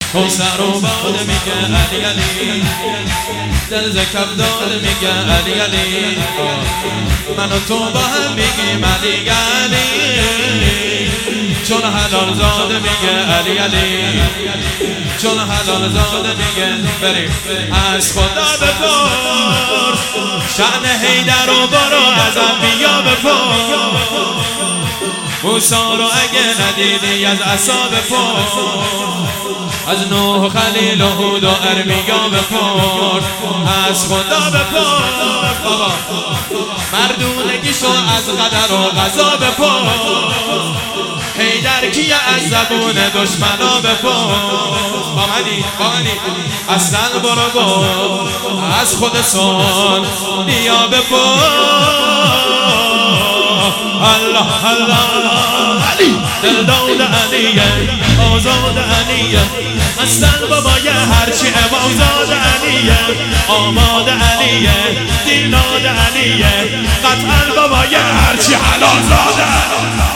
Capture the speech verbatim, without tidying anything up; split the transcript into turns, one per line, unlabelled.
کوثر و باد میگه علی علی، دل ز کف داد میگه علی علی، من و تو با هم میگیم علی علی، چون حلال زاده میگه علی علی، چون حلال زاده میگه. بریم از خدا بپرس شأن حیدر رو، برو از انبیا بپرس، موسی رو اگه ندیدی از عصا بپرس، از نوح و خلیل و هود و ارمیا بپرس، از خدا بپرس بابا مردونگیشو از قدر و قضا بپرس، حیدر کیه از زبون دشمنا بپرس. با منی با منی اصلا برو گفت از خود سن بیا بپرس. الله الله علی دل داد علیه، آزاد علیه، اصلا بابای هرچی امامزاد علیه، آماد علیه، دیناد علیه، قطعا بابای هرچی حلال زاده.